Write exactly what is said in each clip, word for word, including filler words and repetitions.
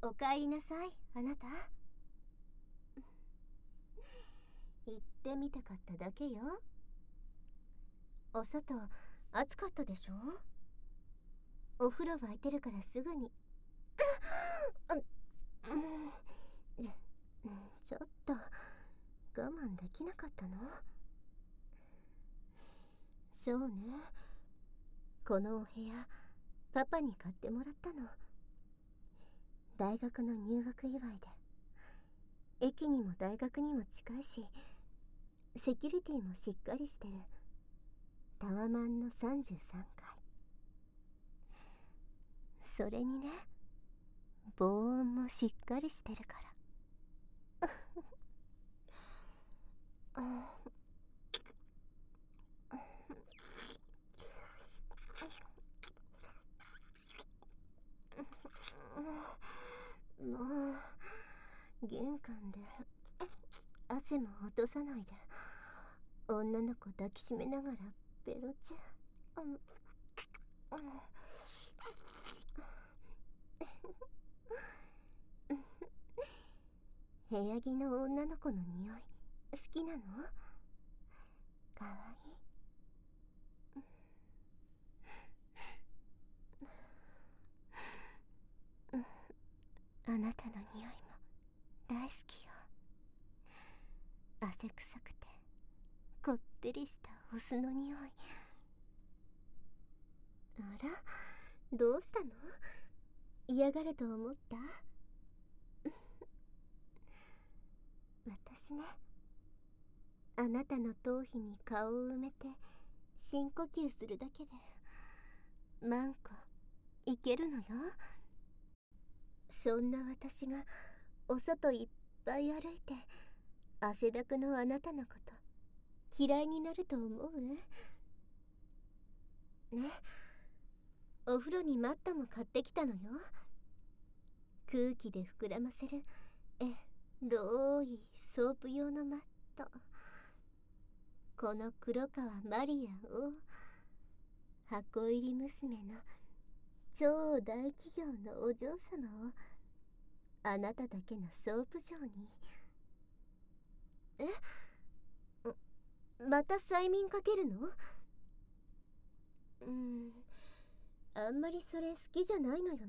おかえりなさい、あなた。行ってみたかっただけよ。お外暑かったでしょ。お風呂沸いてるからすぐに。ちょっと我慢できなかったの。そうね、このお部屋パパに買ってもらったの。大学の入学祝いで。駅にも大学にも近いし、セキュリティもしっかりしてる。タワマンのさんじゅうさんがい。それにね、防音もしっかりしてるから。もう玄関で汗も落とさないで女の子抱きしめながらベロチュ。部屋着の女の子の匂い好きなの？かわいい。あなたの匂いも大好きよ。汗臭くてこってりしたお酢の匂い。あら、どうしたの？嫌がると思った？私ね、あなたの頭皮に顔を埋めて深呼吸するだけでマンコいけるのよ。そんな私がお外いっぱい歩いて汗だくのあなたのこと嫌いになると思う？ね、お風呂にマットも買ってきたのよ。空気で膨らませるえろいソープ用のマット。この黒川マリアを箱入り娘の超大企業のお嬢様をあなただけのソープ場に。え、また催眠かけるの？うん、あんまりそれ好きじゃないのよね。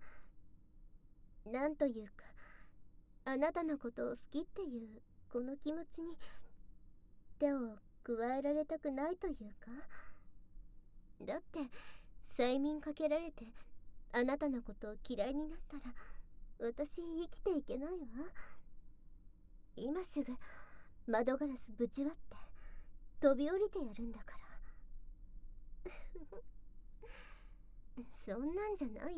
なんというか、あなたのことを好きっていうこの気持ちに手を加えられたくないというか。だって催眠かけられてあなたのことを嫌いになったら私生きていけないわ。今すぐ窓ガラスぶち割って飛び降りてやるんだからそんなんじゃない？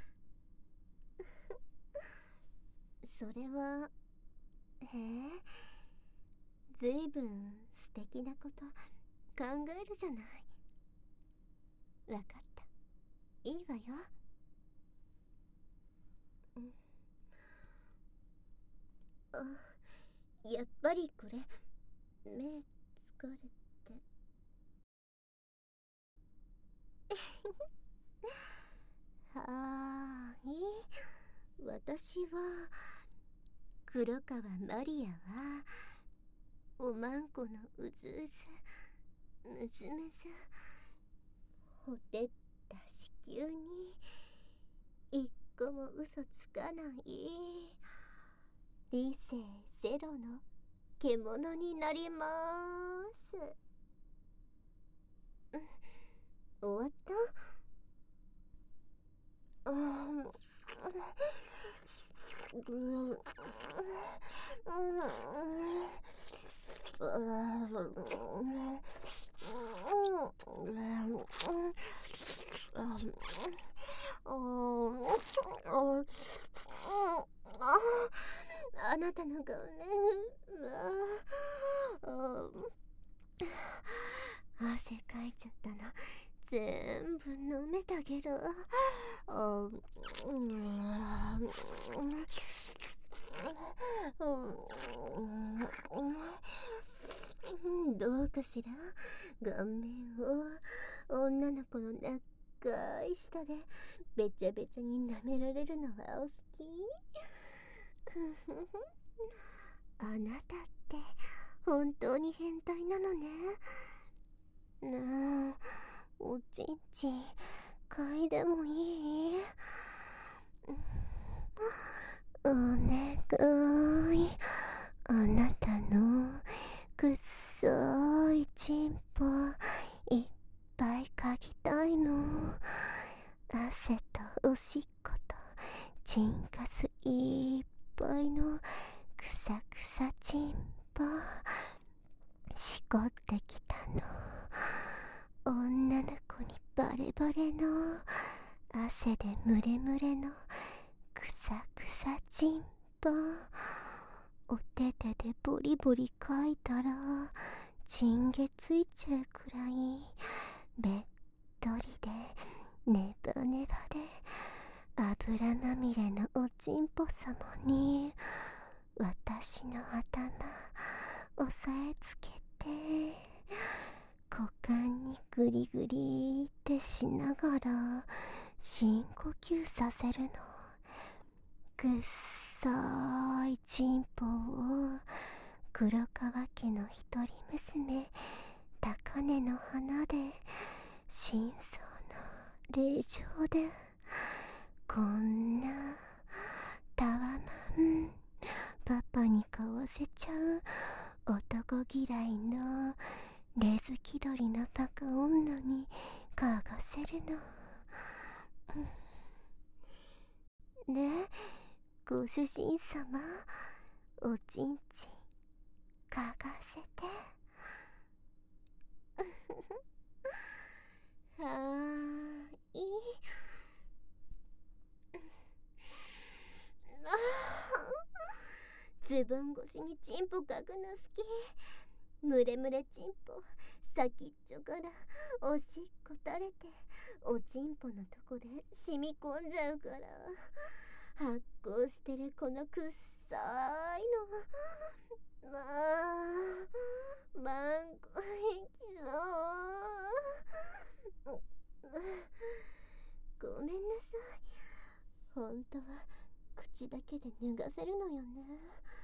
それは、へえ、ずいぶん素敵なこと考えるじゃない。わかった、いいわよ。あ、やっぱりこれ目疲れてはーい、私は黒川マリアはおまんこのうずうずむずむずほてった子宮に一個も嘘つかない理性ゼロの獣になりまーす。終わった？あーあなたの顔ね。汗かいちゃったの全部飲めてあげる。あどうかしら。顔面を女の子のなっい舌でべちゃべちゃに舐められるのはお好き？あなたって本当に変態なのね。なあ、おちんちん嗅いでもいい？お願い、あなたのくっそいちんぽいっぱい嗅ぎたいの。汗とおしっことチンカスいっぱいのくさくさちんぽしこってきたの。女の子にバレバレの汗でムレムレのくさくさちんぽ、お手手でボリボリかいたらチンゲついちゃうくらいべっとりでネバネバで油まみれのおちんぽ様に私の頭押さえつけて股間にグリグリってしながら深呼吸させるの。くっさーいちんぽを黒川家の一人娘高根の花で真相の令状でこんなタワマンパパに買わせちゃう男嫌いのレズ気取りのバカ女に嗅がせるの。ねえ、ご主人様、おちんちん嗅がせて。はーい。あー、ズボン越しにチンポ嗅ぐの好き。ムレムレチンポ先っちょからおしっこ垂れておちんぽのとこで染み込んじゃうから、発酵してるこのくっさいの、まあマンコいきそう。ごめんなさい。本当は口だけで脱がせるのよね。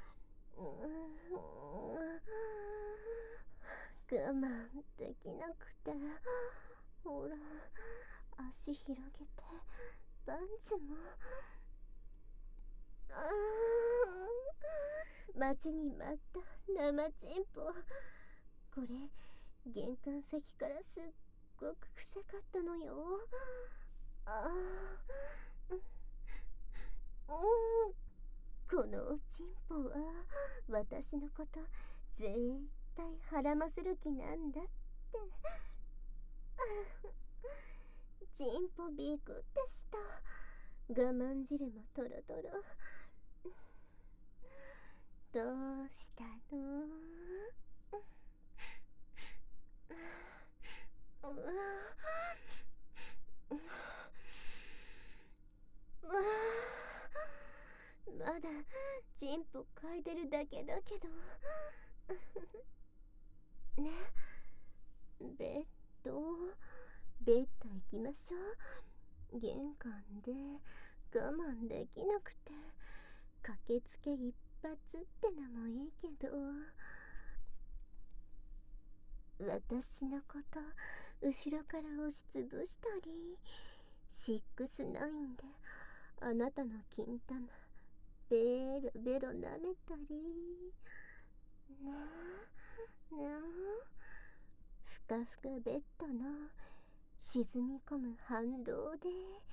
我慢できなくて、ほら足広げてパンツも。あー、待ちに待った生チンポ。これ玄関先からすっごく臭かったのよ。あー、うん、このおちんぽは私のこと絶対はらませる気なんだって。チンポビクってした。我慢汁もトロトロ。どうしたの？うわうわ、まだチンポ嗅いでるだけだけど。ね、ベッドベッド行きましょう。玄関で我慢できなくて駆けつけ一発ってのもいいけど、私のこと後ろから押しつぶしたり、シックスナインであなたの金玉ベロベロ舐めたりねえねえ、ふかふかベッドの沈み込む反動で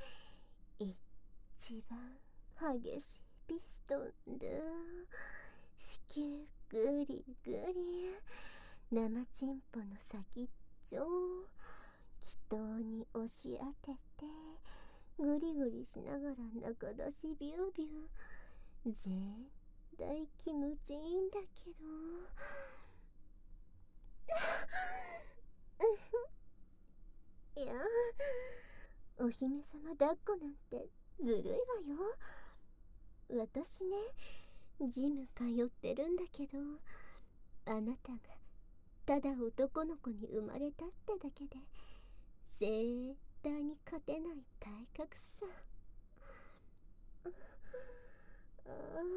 一番激しいピストンで子宮グリグリ生チンポの先っちょを気筒に押し当ててグリグリしながら中出しビュービュー、絶対気持ちいいんだけど。いや、お姫様抱っこなんてずるいわよ。私ね、ジム通ってるんだけど、あなたがただ男の子に生まれたってだけで絶対に勝てない体格さ。あ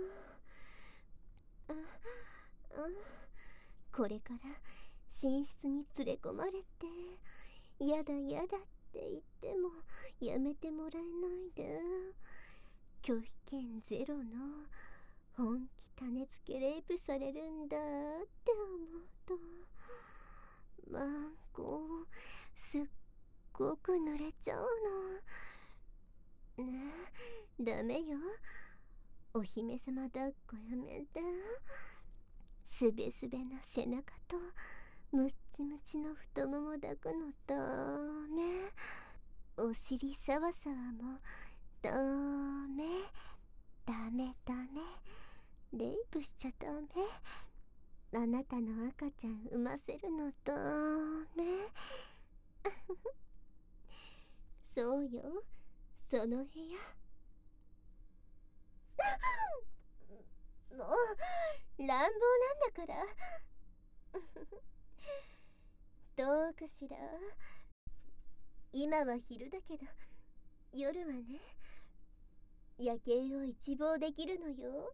ああこれから寝室に連れ込まれて、やだやだって言ってもやめてもらえないで。拒否権ゼロの本気種付けレイプされるんだって思うと、マンコすっごく濡れちゃうの。ねえ、ダメよ。お姫様抱っこやめて。すべすべな背中とムッチムチの太もも抱くのダメ。お尻サワサワもダメダメダメ。レイプしちゃダメ。あなたの赤ちゃん産ませるのダメ。そうよ、その部屋。もう乱暴なんだから。どうかしら。今は昼だけど、夜はね、夜景を一望できるのよ。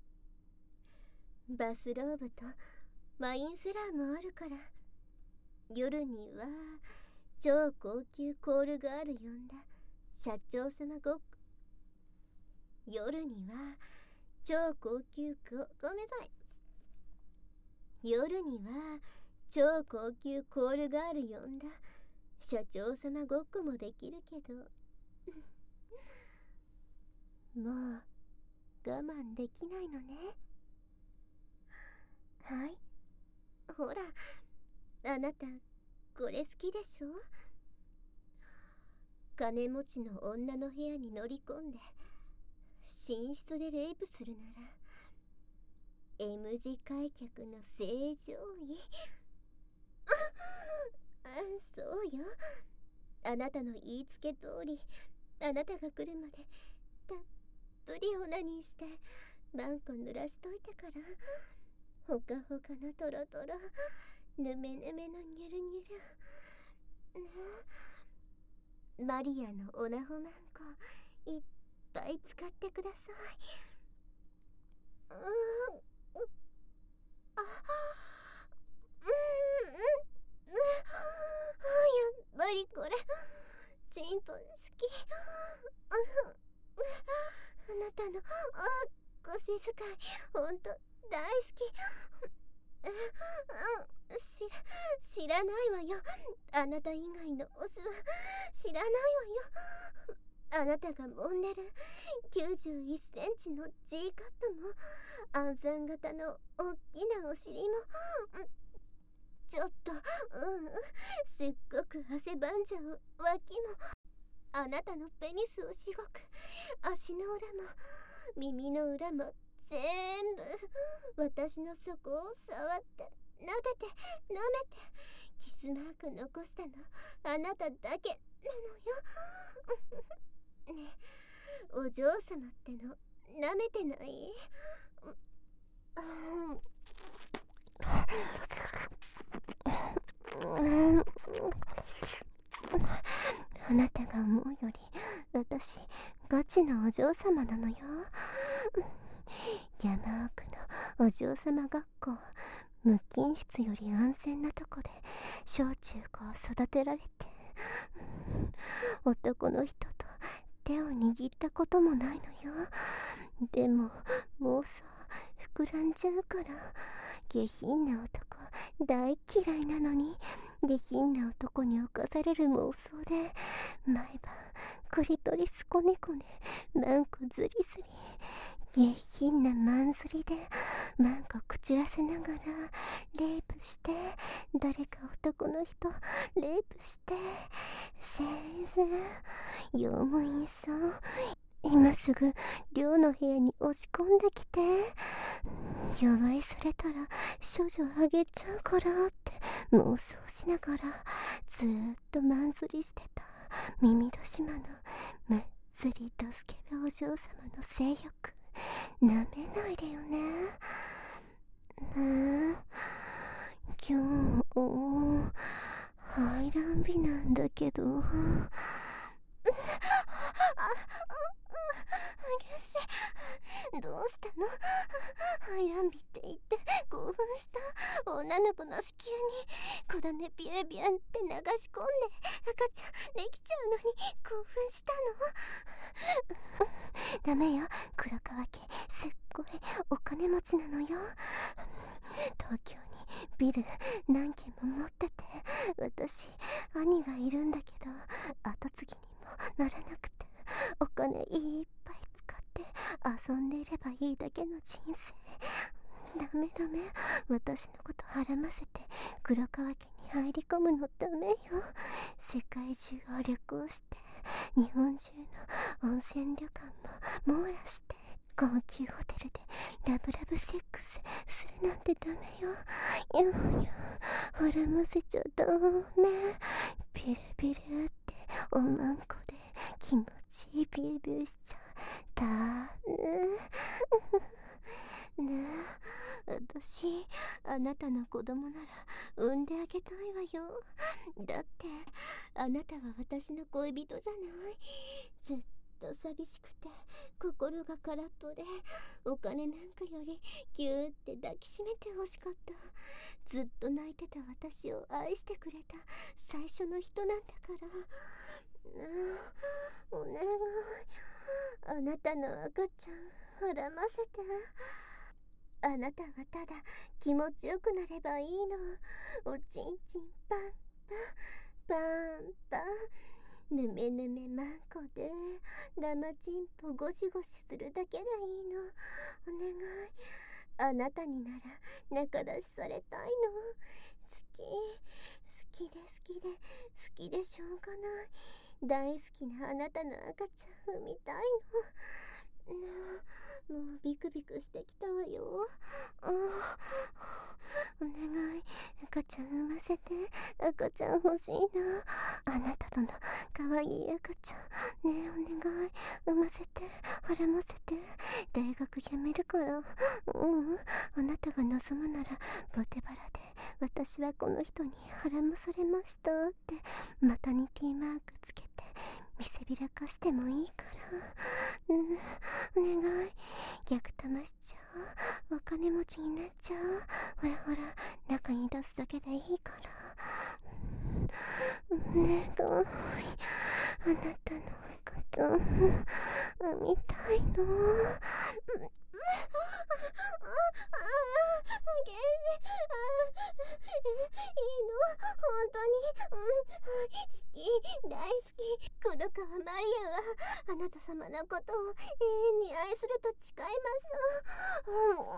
バスローブとワインセラーもあるから。夜には超高級コールガール呼んだ社長様ごっこ。夜には超高級ごごめんなさい。夜には超高級コールガール呼んだ社長様ごっこもできるけどもう我慢できないのね。はい、ほら、あなたこれ好きでしょ。金持ちの女の部屋に乗り込んで寝室でレイプするなら M 字開脚の正常位。あ、そうよ。あなたの言いつけ通り、あなたが来るまでたっぷりオナニーしてマンコ濡らしといてから、ほかほかのトロトロ、ぬめぬめのニュルニュル、ね、マリアのオナホマンコいっぱい使ってください。うーん、あ、うんうんうん、やっぱりこれチンポ好き。あなたのあ腰使いほんと大好き。知ら知らないわよ。あなた以外のオスは知らないわよ。あなたが揉んでるきゅうじゅういっセンチの G カップも暗算型のおっきなお尻も、ちょっと、うん、すっごく汗ばんじゃう脇も、あなたのペニスをしごく足の裏も耳の裏も全部私の底を触って撫でて舐めてキスマーク残したのあなただけなのよ。ねえ、お嬢様っての舐めてない？あなたが思うより私ガチのお嬢様なのよ。山奥のお嬢様学校、無菌室より安全なとこで小中高育てられて、男の人と手を握ったこともないのよ。でも妄想膨らんじゃうから、下品な男大嫌いなのに、下品な男に侵される妄想で毎晩クリトリスコネコネマンコズリズリ、下品なマンズリでマンコくちらせながらレイプして、誰か男の人レイプして、セイズ用務員さん今すぐ寮の部屋に押し込んできて、弱いされたら処女あげちゃうからって妄想しながらずーっとマンズリしてた耳戸島のむっつりとスケベお嬢様の性欲なめないでよね。ねえ、今日排卵日なんだけどどうしたの？早見ていて興奮した。女の子の子宮に子種ビュービューって流し込んで赤ちゃんできちゃうのに興奮したの？ダメよ、黒川家すっごいお金持ちなのよ。東京にビル何軒も持ってて、私兄がいるんだけど後継ぎにもならなくて、お金いっぱい使って遊んでいればいいだけの人生。ダメダメ、私のことはらませて黒川家に入り込むのダメよ。世界中を旅行して日本中の温泉旅館も網羅して高級ホテルでラブラブセックスするなんてダメよ。いやいや、はらませちゃダメ。ビルビルっておまんこで気持ちいいビュービューしちゃだね。ねえ、私あなたの子供なら産んであげたいわよ。だってあなたは私の恋人じゃない。ずっと寂しくて心が空っぽで、お金なんかよりギューって抱きしめてほしかった。ずっと泣いてた私を愛してくれた最初の人なんだから。お願い、あなたの赤ちゃんはらませて。あなたはただ気持ちよくなればいいの。おちんちんパンパンパンパン、ぬめぬめまんこで生チンポゴシゴシするだけがいいの。お願い、あなたになら仲出しされたいの。好き好きで好きで好きでしょうがない。大好きなあなたの赤ちゃん産みたいの。なあ、もうビクビクしてきたわよ。あ、お願い、赤ちゃん産ませて。赤ちゃん欲しいな。あなたとの可愛い赤ちゃんねえ、お願い、産ませて、はらませて。大学辞めるから。うん、あなたが望むならボテバラで私はこの人にはらまされましたってマタニティマークつけて見せびらかしてもいいから。うん、お願い、逆玉しちゃう。お金持ちになっちゃう。ほらほら、中に出すだけでいいから。お願い、あなたの赤ちゃん産みたいの。ゲージ、いいの本当に。うん、好き、大好き。黒川マリアはあなた様のことを永遠に愛すると誓います。うん、もっ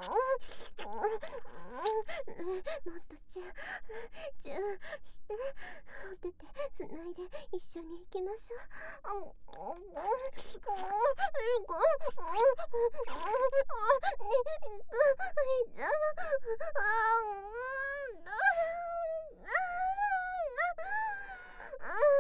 とチューチューしてお手手つないで一緒に行きましょう。じゃあ、あ